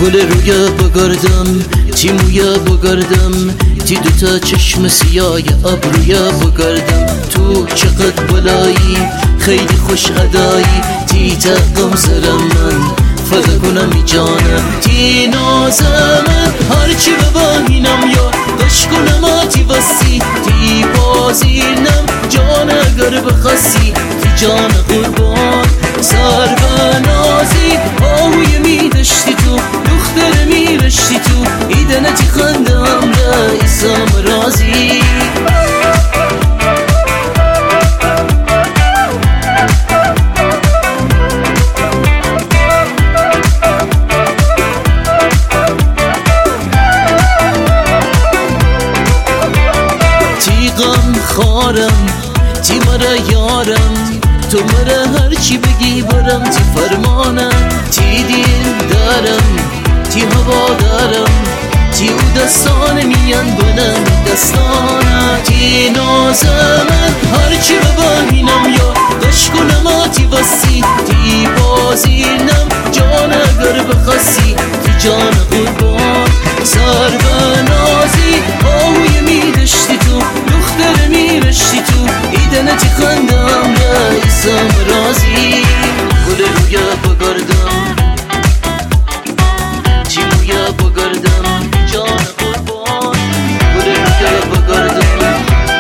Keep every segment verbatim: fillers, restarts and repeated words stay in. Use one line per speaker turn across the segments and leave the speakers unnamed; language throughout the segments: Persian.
گل رویا بگردم، تی مویا بگردم، تی دوتا چشم سیاه ابرویا بگردم. تو چقدر بلایی، خیلی خوش ادایی، تی تقم سرم من فدا کنم ای جانم. تی نازمم هرچی ببینم یا قش کنم آتی وسی، تی بازینم جان اگر بخسی، تی جان قربان سر بنازی. آهوی می دشتی تو دختر می رشتی تو، ایدنه تی خندم رئیسم رازی. غم خارم تی مرا یارم، تو مرا هرچی بگی برم، تی فرمانم، تی دین دارم، تی هوا دارم، تی او دستان میان بنم دستانم. تی نازمم هرچی ببینم یا قش کنم آتی وسی، تی بازینم جان اگر بخسی، تی جان قربان سر بنازی. آهوی می دشتی تو دختر می رشتی تو، ایدنه تی خندم رئیسم رازی. گل رویا بگردم، تی مویا بگردم، جان قربان. گل رویا بگردم،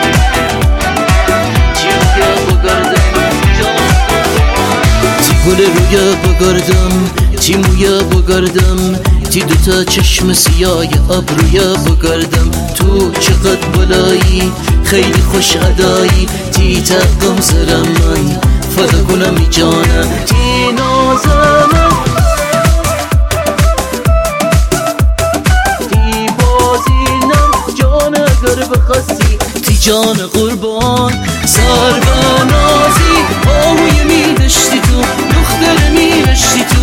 تی مویا بگردم، جان قربان. تی گل رویا بگردم، تی مویا بگردم، تی دوتا چشم سیاه ابرویا بگردم. تو چقدر بلایی، خیلی خوش ادایی، تی تقم سرم من فدا کنم ای جانم. تی نازمم، تی بازینم جان اگر بخسی، تی جان قربان سر بنازی. آهوی می دشتی تو دختر می رشتی تو،